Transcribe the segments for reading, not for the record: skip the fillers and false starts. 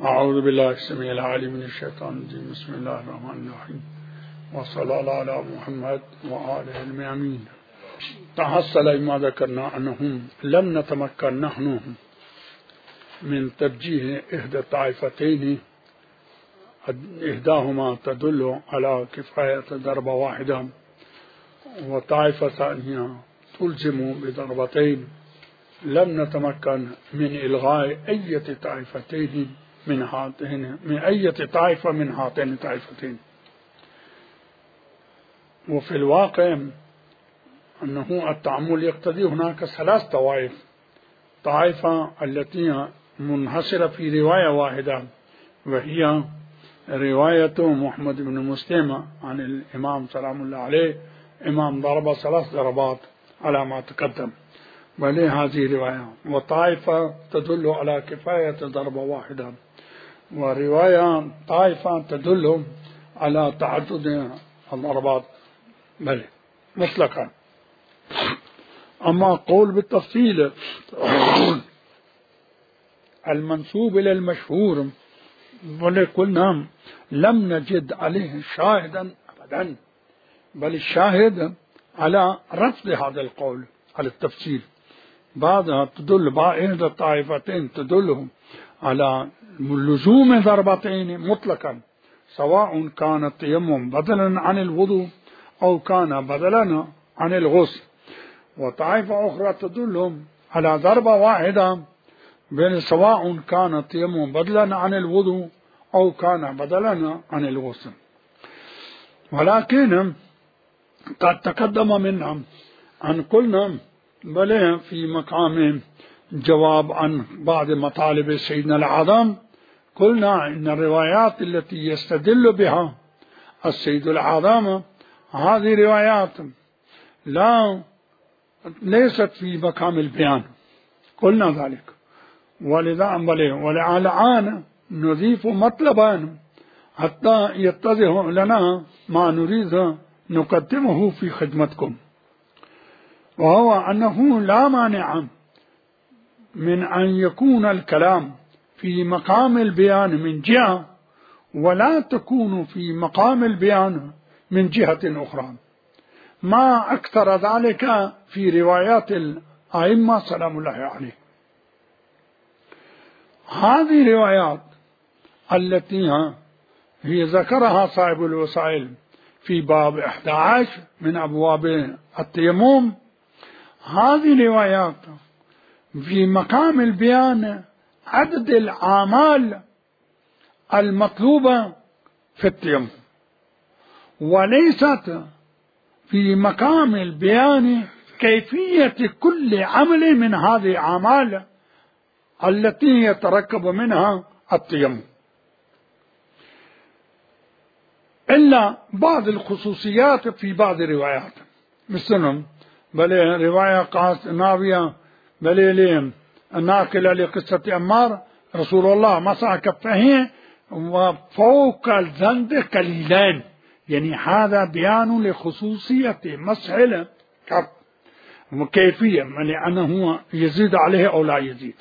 أعوذ بالله السميع العليم من الشيطان الرجيم. بسم الله الرحمن الرحيم، وصلى الله على محمد وآله الميامين. تحصل ما ذكرنا أنهم لم نتمكن نحن من ترجيح إحدى الطائفتين، إحداهما تدل على كفاية ضربة واحدة، وطائفة ثانية تلزم بضربتين. لم نتمكن من إلغاء أي طائفتين من هاتين، من أي طائفة من هاتين الطائفتين. وفي الواقع أنه التعامل يقتضي هناك ثلاث طوائف. طائفة التي منحصرة في رواية واحدة، وهي رواية محمد بن مسلم عن الإمام سلام الله عليه، إمام ضرب 3 ضربات على ما تقدم، ولهذه رواية. وطائفة تدل على كفاية ضربة واحدة، ورواية طائفة تدل على تعدد الضربات بل مطلقا. أما قول بالتفصيل المنسوب إلى المشهور، قلنا لم نجد عليه شاهدا أبدا، بل الشاهد على رفض هذا القول على التفصيل. بعضها تدل بعض الطائفتين تدل على لزوم ضربتين مطلقا، سواء كان التيمم بدلا عن الوضوء أو كان بدلا عن الغسل. وطائفة أخرى تدل على ضربة واحدة، سواء كان التيمم بدلا عن الوضوء أو كان بدلا عن الغسل. ولكن قد تقدم منا أن قلنا بل في مقام جواب عن بعض مطالب سيدنا الأعظم، قلنا إن الروايات التي يستدل بها السيد الأعظم هذه روايات ليست في مقام البيان، قلنا ذلك. ولعلان نضيف مطلبا حتى يتضح لنا ما نريد نقدمه في خدمتكم، وهو أنه لا مانع من أن يكون الكلام في مقام البيان من جهة، ولا تكون في مقام البيان من جهة أخرى. ما أكثر ذلك في روايات الأئمة سلام الله عليه. هذه روايات التي هي ذكرها صاحب الوسائل في باب 11 من أبواب التيمم، هذه روايات في مقام البيان عدد الأعمال المطلوبة في التيمم، وليست في مقام البيان كيفية كل عمل من هذه الأعمال التي يتركب منها التيمم، إلا بعض الخصوصيات في بعض الروايات. مثلا بل رواية ناوية بل الناقلة لقصة أمار، رسول الله مسح كفيه وفوق الزند قليلان، يعني هذا بيان لخصوصية مسح الكف وكيفية، لأنه يزيد عليه أو لا يزيد.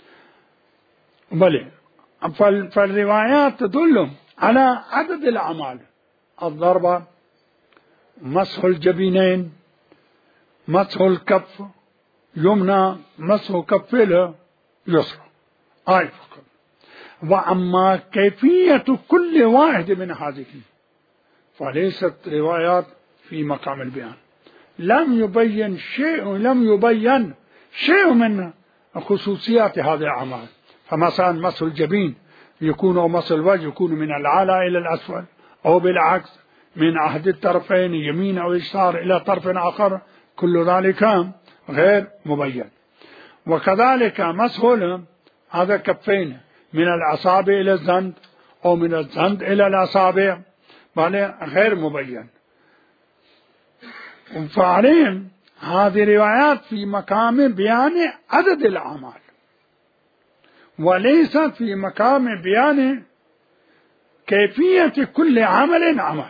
بل فالروايات تدل على عدد الأعمال: الضربة، مسح الجبينين، مسح الكف يمنى، مسح كف اليسرى، آية فقط. وأما كيفية كل واحد من هذه فليست روايات في مقام البيان. لم يبين شيء من خصوصيات هذه الأعمال. فمثلا مسح الجبين يكون، أو مسح الوجه يكون من الأعلى إلى الأسفل، أو بالعكس من أحد الطرفين يمين أو يسار إلى طرف آخر، كل ذلك غير مبين. وكذلك مسح هذا كفين من الأصابع إلى الزند أو من الزند إلى الأصابع، غير مبين. فعليهم هذه روايات في مقام بيان عدد الأعمال، وليس في مقام بيان كيفية كل عمل.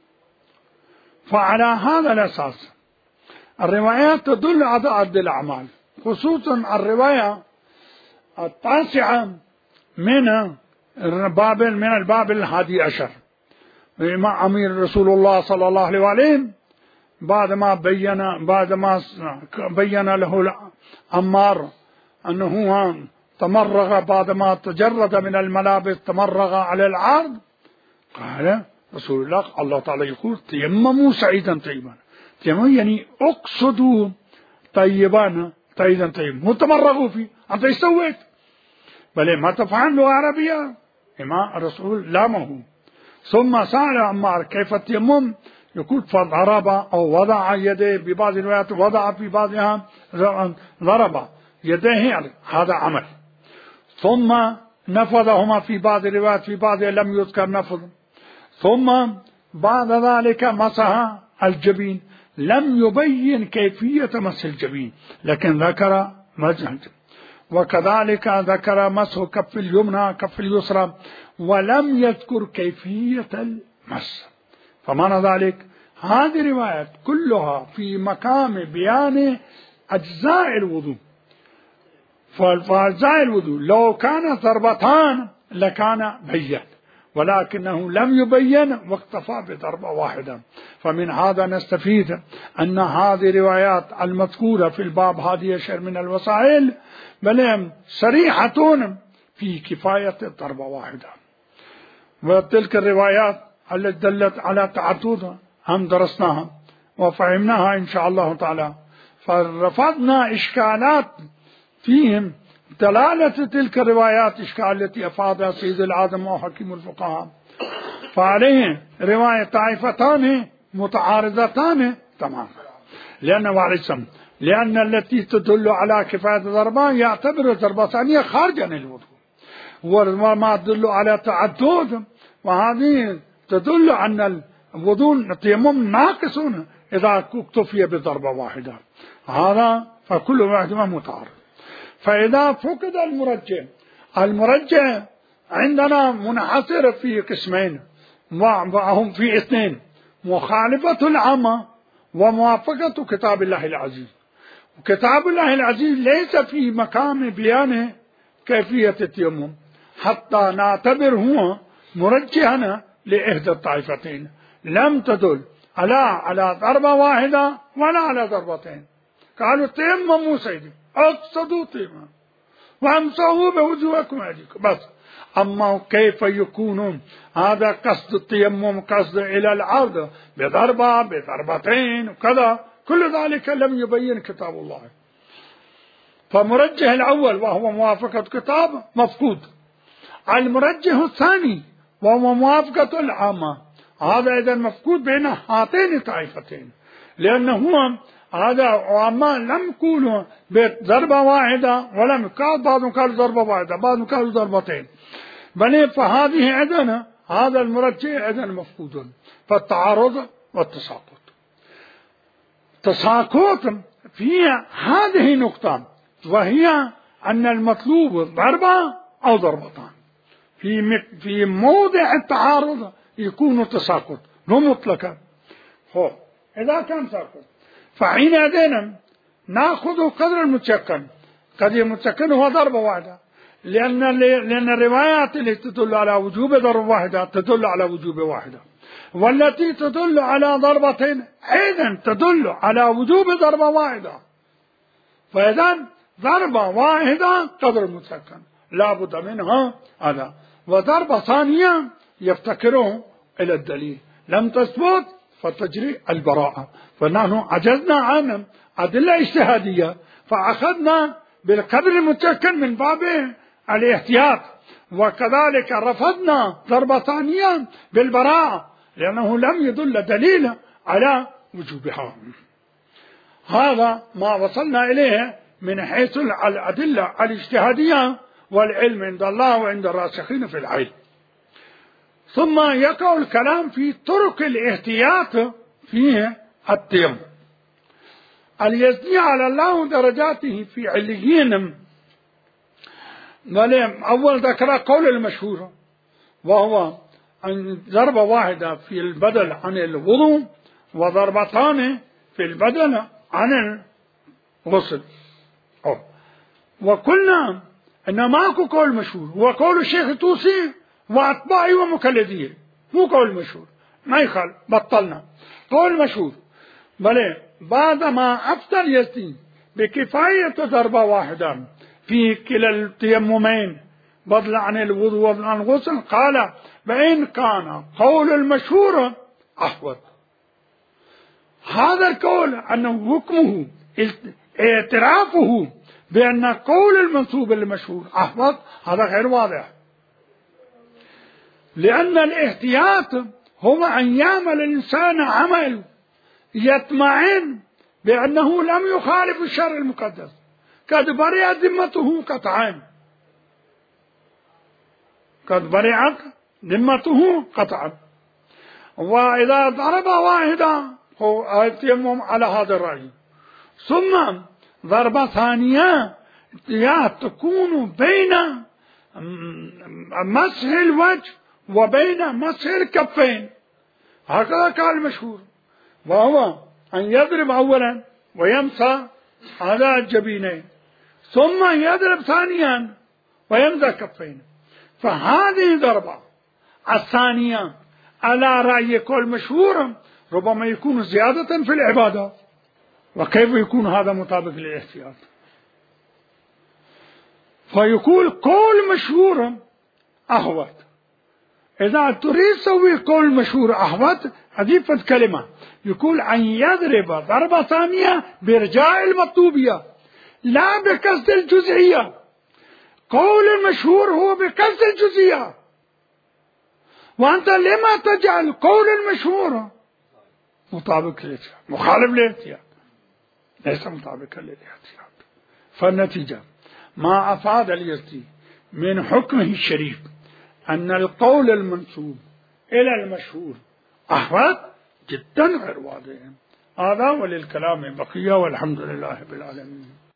فعلى هذا الأساس الروايات تدل على عدد الأعمال، خصوصا الرواية 9 من باب من الباب 11 مع أمير رسول الله صلى الله عليه وسلم بعد ما بين له عمار أنه تمرغ بعد ما تجرد من الملابس تمرغ على العرض. قال رسول الله الله تعالى يقول تيمموا سعيدا طيبا. تيمموا يعني اقصدوا طيبان طيبا مو تمرغوا فيه. أنت ايش سويت؟ بل ما تفعل لغة عربية. إما الرسول لامه. ثم سأل عمار كيف التيمم؟ يقول فضرب أو وضع يديه، ببعض الروايات وضع في بعضها ضرب يديه، هذا عمل. ثم نفضهما في بعض الروايات، في بعضها لم يذكر نفض. ثم بعد ذلك مسح الجبين، لم يبين كيفية مسح الجبين لكن ذكر مسح الجبين. وكذلك ذكر مسح كف اليمنى كف اليسرى ولم يذكر كيفية المسح. فمعنى ذلك هذه الروايات كلها في مقام بيان أجزاء الوضوء. فأجزاء الوضوء لو كانت ضربتان لكان بين، ولكنه لم يبين واكتفى بضربة واحدة. فمن هذا نستفيد أن هذه الروايات المذكورة في الباب هذه شيء من الوسائل بل صريحة في كفاية ضربة واحدة. وتلك الروايات التي دلت على تعددها هم درسناها وفهمناها إن شاء الله تعالى، فرفضنا إشكالات فيهم دلالة تلك الروايات إشكال التي أفادها سيد العالم وحكيم الفقهاء. فعليه رواية طائفتان متعارضتان تماما، لأن التي تدل على كفاية ضربة يعتبر ضربة ثانية خارجا عن الوضوء، وما تدل على تعدد وهذه تدل أن الوضوء التيمم ناقص إذا اكتفي بضربة واحدة. هذا فكل واحد متعارض. فإذا فقد المرجع عندنا منحصر في قسمين وهم في اثنين: مخالفة العامة وموافقة كتاب الله العزيز. وكتاب الله العزيز ليس في مقام بيان كيفية التيمم حتى نعتبر هو مرجحنا لإحدى الطائفتين، لم تدل على ضربة واحدة ولا على ضربتين. قالوا تيمموا سيدي، اقصدوا تيمم وامسحوا بوجوهكم وأيديكم بس. أما كيف يكون هذا قصد التيمم قصد إلى العرض بضربة بضربتين وكذا، كل ذلك لم يبين كتاب الله. فمرجح الأول وهو موافقة كتاب مفقود. المرجح الثاني وهو موافقة العامة، هذا إذا مفقود بين هاتين الطائفتين، لأنه هذا عامة لم يقولوا بضربة واحدة ولم يقال بعضهم قالوا ضربة واحدة بعضهم قالوا ضربتين، بل فهذه عندنا هذا المرجح عندنا مفقود. فالتعارض والتساقط. تساقط فيها هذه نقطة، وهي أن المطلوب ضربة أو ضربتان. في موضع التعارض يكون تساقط مو مطلقا. إذا كان تساقط فحينئذ نأخذ قدر المتيقن. قدر المتيقن هو ضربة واحدة، لأن الروايات التي تدل على وجوب ضربة واحدة تدل على وجوب واحدة، والتي تدل على ضربتين أيضا تدل على وجوب ضربة واحدة. فإذا ضربة واحدة قدر المتيقن لا بد منها هذا، وضربة ثانية يفتكره إلى الدليل لم تثبت فتجري البراءة. فنحن عجزنا عن أدلة اجتهادية فأخذنا بالقدر المتيقن من باب الاحتياط، وكذلك رفضنا ضربة ثانية بالبراءة لأنه لم يدل دليل على وجوبها. هذا ما وصلنا إليه من حيث الأدلة الاجتهادية والعلم عند الله وعند الراسخين في العلم. ثم يقع الكلام في طرق الاحتياط في التيمم. اليزني على الله درجاته في عليين، أول ذكر قول المشهور وهو أن ضربة واحدة في البدل عن الوضوء وضربتان في البدل عن الغسل. وقلنا أن ماكو قول مشهور، هو قول الشيخ الطوسي وأتباعي ومقلديه، مو قول مشهور، ما يخالف، بطلنا قول مشهور. بل بعدما أفتى اليزدي بكفاية ضربة واحدة في كلا التيممين بدلا عن الوضوء وبدلا عن الغسل، قال فإن كان قول المشهور أحوط. هذا القول أنه حكمه اعترافه بأن قول المنسوب المشهور أحوط، هذا غير واضح، لأن الاحتياط هو أن يعمل الإنسان عمل يطمئن بأنه لم يخالف الشرع المقدس، قد برئت ذمته قطعا، قد برئت ذمته قطعا. وإذا ضرب واحدة هو يتيمم على هذا الرأي، ثم ضربة ثانية تكون بين مسح الوجه وبين مسح الكفين، هكذا قال المشهور، وهو أن يضرب أولا ويمسح على الجبينين، ثم يضرب ثانيا ويمسح كفين. فهذه ضربة الثانية على رأي كل مشهور ربما يكون زيادة في العبادة، وكيف يكون هذا مطابق للاحتياط؟ فيقول قول مشهور أحوط. إذا تريد تسوي قول مشهور أحوط، أضيفت كلمة، يقول أن يضرب ضربة ثانية برجاء المطلوبية لا بقصد الجزئية. قول المشهور هو بقصد الجزئية، وأنت لما تجعل قول المشهور مطابق للاحتياط، مخالف للاحتياط، ليس مطابقا للاحتياط. فالنتيجة ما أفاد اليزدي من حكمه الشريف أن القول المنسوب إلى المشهور أحوط جدا غير واضح. هذا وللكلام بقية، والحمد لله رب العالمين.